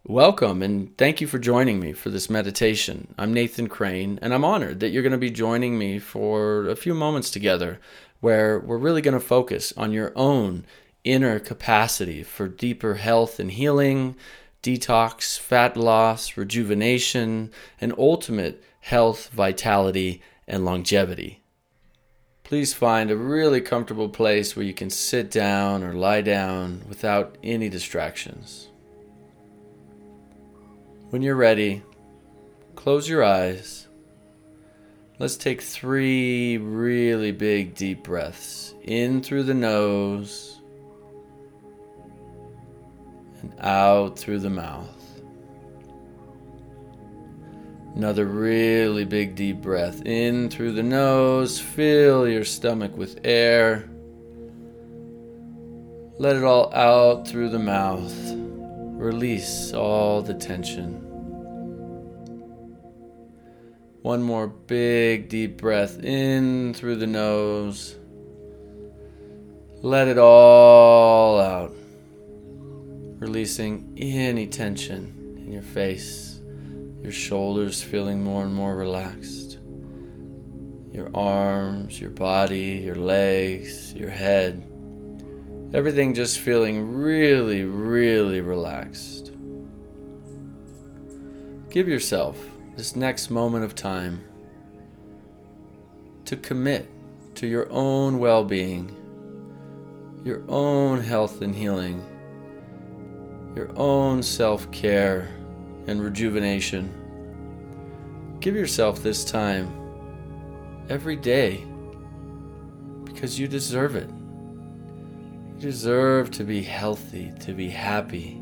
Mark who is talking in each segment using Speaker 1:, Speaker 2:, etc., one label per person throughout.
Speaker 1: Welcome and thank you for joining me for this meditation. I'm Nathan Crane, and I'm honored that you're going to be joining me for a few moments together where we're really going to focus on your own inner capacity for deeper health and healing, detox, fat loss, rejuvenation, and ultimate health, vitality, and longevity. Please find a really comfortable place where you can sit down or lie down without any distractions. When you're ready, close your eyes. Let's take 3 really big deep breaths in through the nose and out through the mouth. Another really big deep breath in through the nose. Fill your stomach with air. Let it all out through the mouth. Release all the tension. One more big deep breath in through the nose. Let it all out. Releasing any tension in your face. Your shoulders feeling more and more relaxed. Your arms, your body, your legs, your head. Everything just feeling really, really relaxed. Give yourself this next moment of time to commit to your own well-being, your own health and healing, your own self-care and rejuvenation. Give yourself this time every day because you deserve it. You deserve to be healthy, to be happy.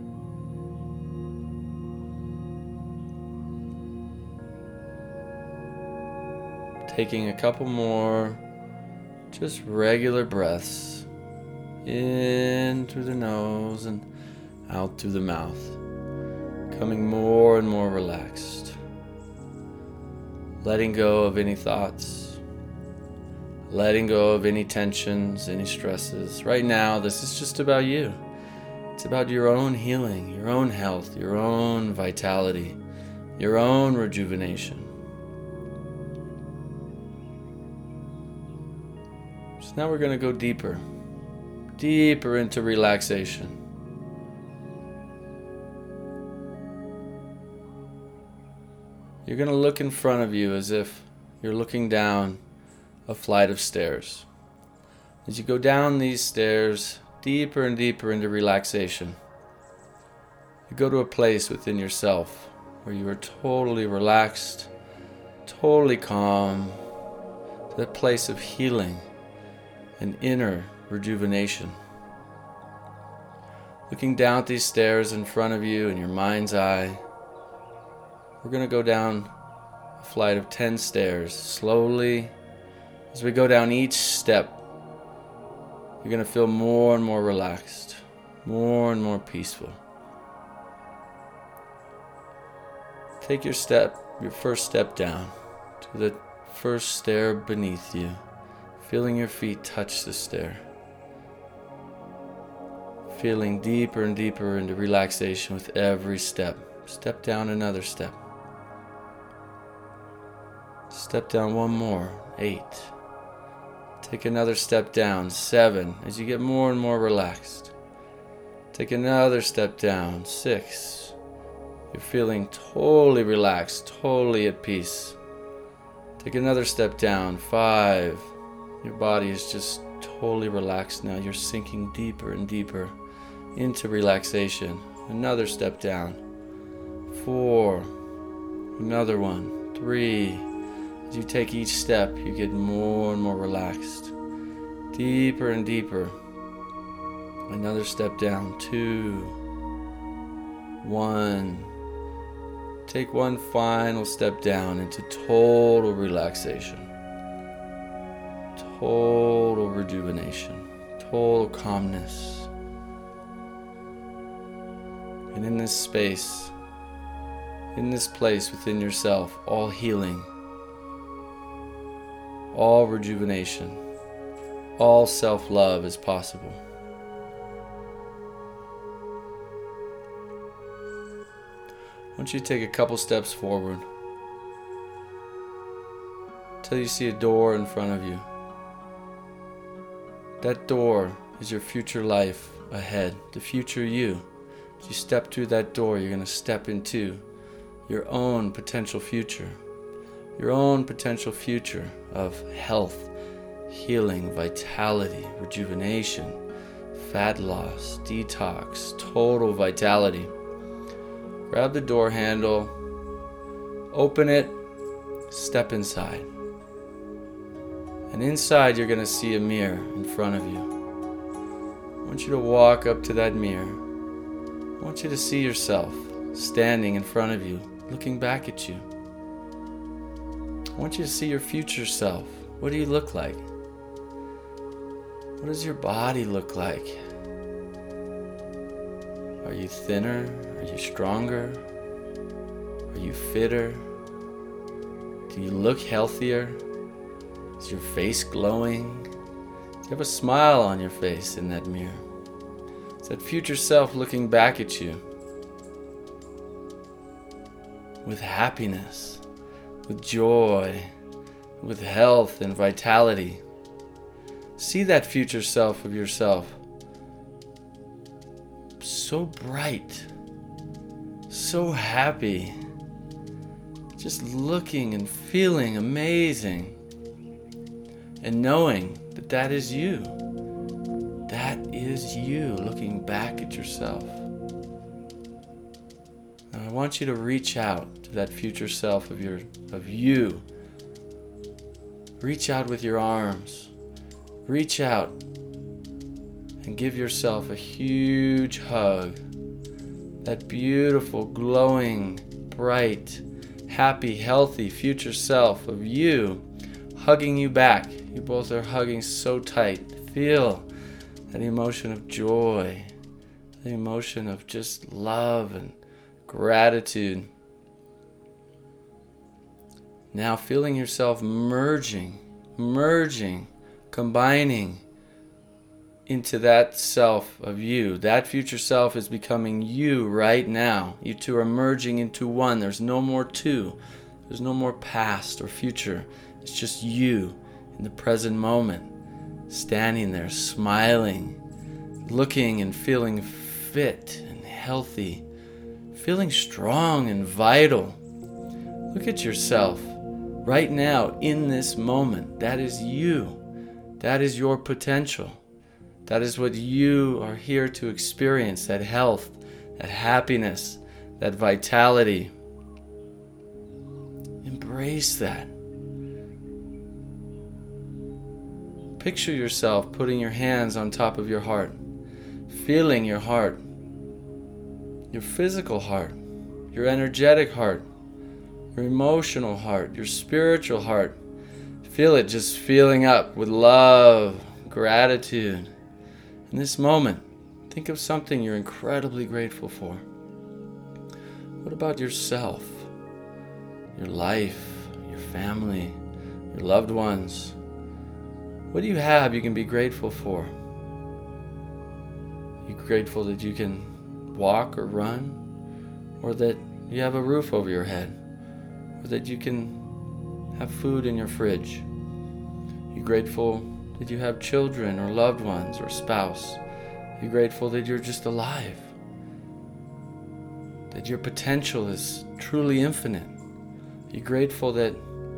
Speaker 1: Taking a couple more just regular breaths in through the nose and out through the mouth, becoming more and more relaxed. Letting go of any thoughts. Letting go of any tensions, any stresses. Right now, this is just about you. It's about your own healing, your own health, your own vitality, your own rejuvenation. So now we're going to go deeper into relaxation. You're going to look in front of you as if you're looking down a flight of stairs. As you go down these stairs, deeper and deeper into relaxation, you go to a place within yourself where you are totally relaxed, totally calm, to that place of healing and inner rejuvenation. Looking down at these stairs in front of you in your mind's eye, we're going to go down a flight of 10 stairs slowly. As we go down each step, you're going to feel more and more relaxed, more and more peaceful. Take your first step down to the first stair beneath you, feeling your feet touch the stair. Feeling deeper and deeper into relaxation with every step. Step down another step. Step down one more, 8. Take another step down, 7, as you get more and more relaxed. Take another step down, 6. You're feeling totally relaxed, totally at peace. Take another step down, 5. Your body is just totally relaxed now. You're sinking deeper and deeper into relaxation. Another step down, 4. Another one, 3. As you take each step, you get more and more relaxed. Deeper and deeper. Another step down, 2. 1. Take one final step down into total relaxation. Total rejuvenation. Total calmness. And in this space, in this place within yourself, all healing, all rejuvenation, all self-love is possible. I want you to take a couple steps forward until you see a door in front of you. That door is your future life ahead, the future you. As you step through that door, you're going to step into your own potential future. Your own potential future of health, healing, vitality, rejuvenation, fat loss, detox, total vitality. Grab the door handle, open it, step inside. And inside you're going to see a mirror in front of you. I want you to walk up to that mirror. I want you to see yourself standing in front of you, looking back at you. I want you to see your future self. What do you look like? What does your body look like? Are you thinner? Are you stronger? Are you fitter? Do you look healthier? Is your face glowing? Do you have a smile on your face in that mirror? It's that future self looking back at you with happiness, with joy, with health and vitality. See that future self of yourself so bright, so happy, just looking and feeling amazing, and knowing that that is you. That is you looking back at yourself. Now I want you to reach out to that future self of you. Reach out with your arms. Reach out and give yourself a huge hug. That beautiful, glowing, bright, happy, healthy future self of you hugging you back. You both are hugging so tight. Feel that emotion of joy, the emotion of just love and gratitude. Now feeling yourself merging, combining into that self of you. That future self is becoming you right now. You two are merging into one. There's no more two. There's no more past or future. It's just you in the present moment, standing there, smiling, looking and feeling fit and healthy, feeling strong and vital. Look at yourself right now in this moment. That is you. That is your potential. That is what you are here to experience, that health, that happiness, that vitality. Embrace that. Picture yourself putting your hands on top of your heart, feeling your heart, your physical heart, your energetic heart, your emotional heart, your spiritual heart. Feel it just filling up with love, gratitude. In this moment, think of something you're incredibly grateful for. What about yourself, your life, your family, your loved ones? What do you have you can be grateful for? Are you grateful that you can walk or run? Or that you have a roof over your head? Or that you can have food in your fridge? Are you grateful that you have children or loved ones or spouse? Are you grateful that you're just alive? That your potential is truly infinite? Are you grateful that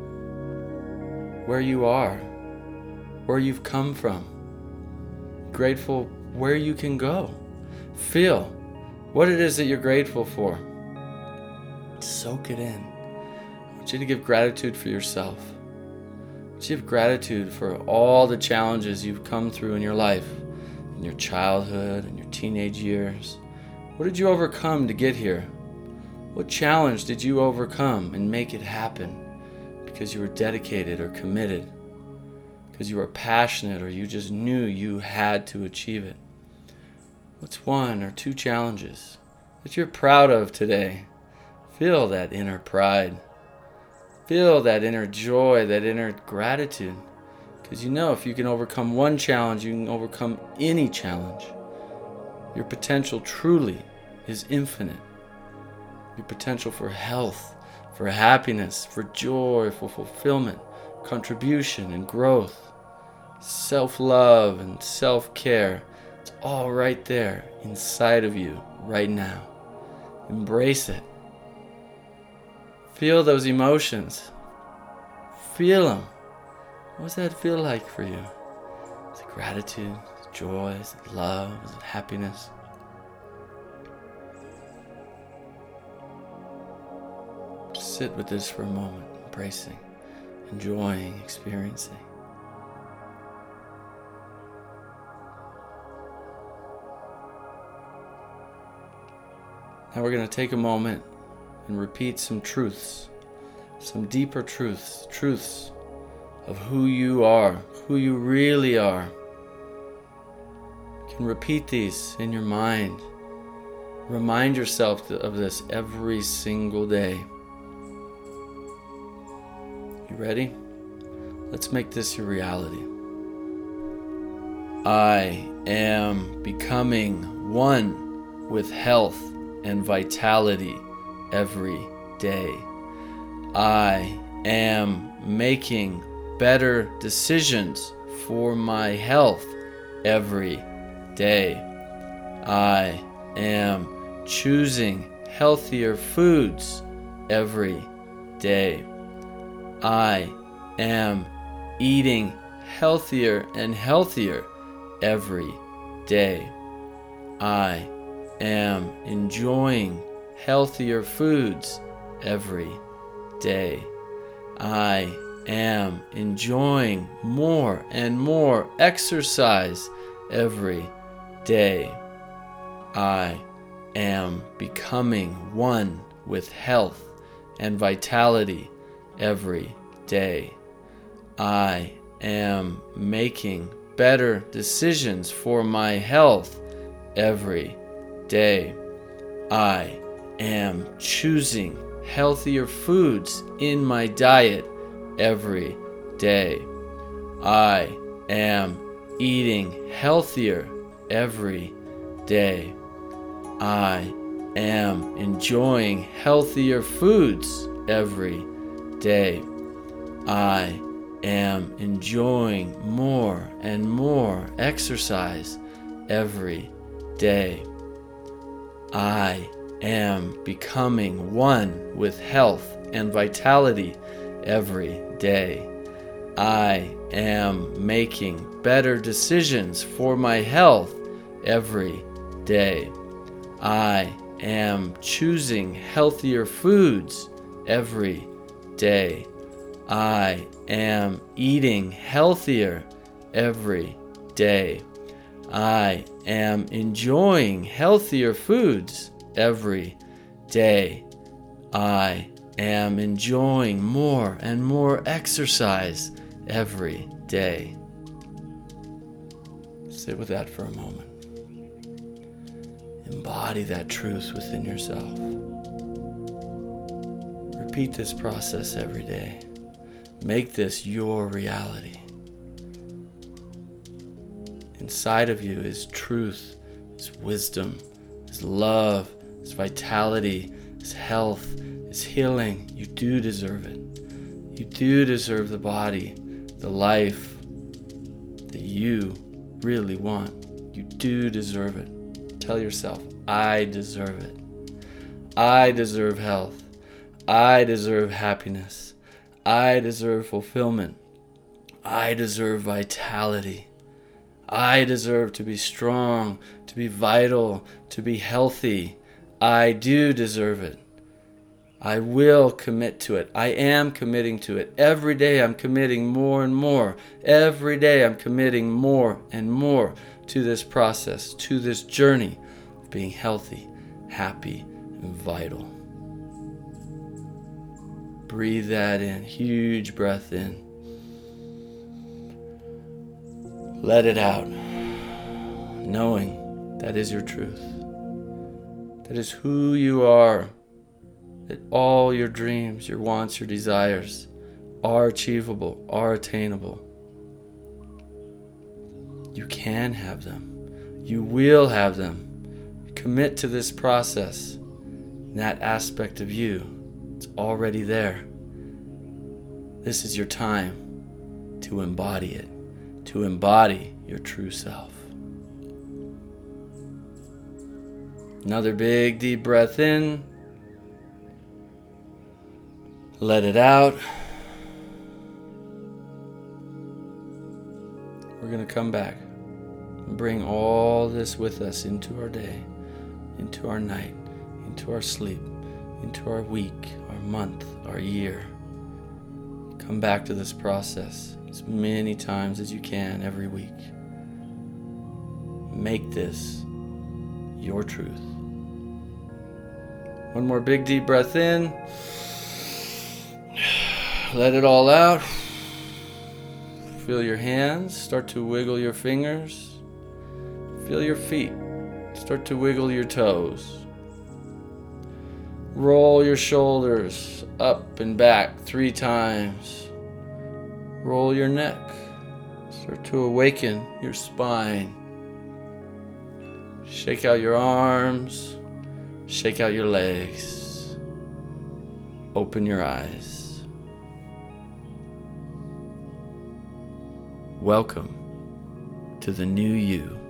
Speaker 1: where you are, where you've come from, grateful where you can go? Feel what it is that you're grateful for. Soak it in. I want you to give gratitude for yourself. I want you to give gratitude for all the challenges you've come through in your life, in your childhood, in your teenage years. What did you overcome to get here? What challenge did you overcome and make it happen because you were dedicated or committed? Because you were passionate or you just knew you had to achieve it? What's one or two challenges that you're proud of today? Feel that inner pride. Feel that inner joy, that inner gratitude. Because you know if you can overcome one challenge, you can overcome any challenge. Your potential truly is infinite. your potential for health, for happiness, for joy, for fulfillment, contribution, and growth, self-love and self-care. It's all right there inside of you right now. Embrace it. Feel those emotions. Feel them. What does that feel like for you? Is it gratitude? Is it joy? Is it love? Is it happiness? Sit with this for a moment, embracing, enjoying, experiencing. Now we're going to take a moment and repeat some truths, some deeper truths of who you are, who you really are. You can repeat these in your mind. Remind yourself of this every single day. You ready? Let's make this your reality. I am becoming one with health and vitality every day. I am making better decisions for my health every day. I am choosing healthier foods every day. I am eating healthier and healthier every day. I am enjoying healthier foods every day. I am enjoying more and more exercise every day. I am becoming one with health and vitality every day. I am making better decisions for my health every day. I am choosing healthier foods in my diet every day. I am eating healthier every day. I am enjoying healthier foods every day. I am enjoying more and more exercise every day. I am becoming one with health and vitality every day. I am making better decisions for my health every day. I am choosing healthier foods every day. I am eating healthier every day. I am enjoying healthier foods every day. I am enjoying more and more exercise every day. Sit with that for a moment. Embody that truth within yourself. Repeat this process every day. Make this your reality. Inside of you is truth, is wisdom, is love, is vitality, is health, is healing. You do deserve it. You do deserve the body, the life that you really want. You do deserve it. Tell yourself, I deserve it. I deserve health. I deserve happiness. I deserve fulfillment. I deserve vitality. I deserve to be strong, to be vital, to be healthy. I do deserve it. I will commit to it. I am committing to it. Every day I'm committing more and more. Every day I'm committing more and more to this process, to this journey of being healthy, happy, and vital. Breathe that in. Huge breath in. Let it out, knowing that is your truth. That is who you are. That all your dreams, your wants, your desires are achievable, are attainable. You can have them. You will have them. Commit to this process. that aspect of you, it's already there. This is your time to embody it, to embody your true self. Another big deep breath in. Let it out. We're going to come back and bring all this with us into our day, into our night, into our sleep, into our week, our month, our year. Come back to this process as many times as you can every week. Make this your truth. One more big deep breath in. Let it all out. Feel your hands start to wiggle your fingers. Feel your feet start to wiggle your toes. Roll your shoulders up and back 3 times. Roll your neck. Start to awaken your spine. Shake out your arms. Shake out your legs. Open your eyes. Welcome to the new you.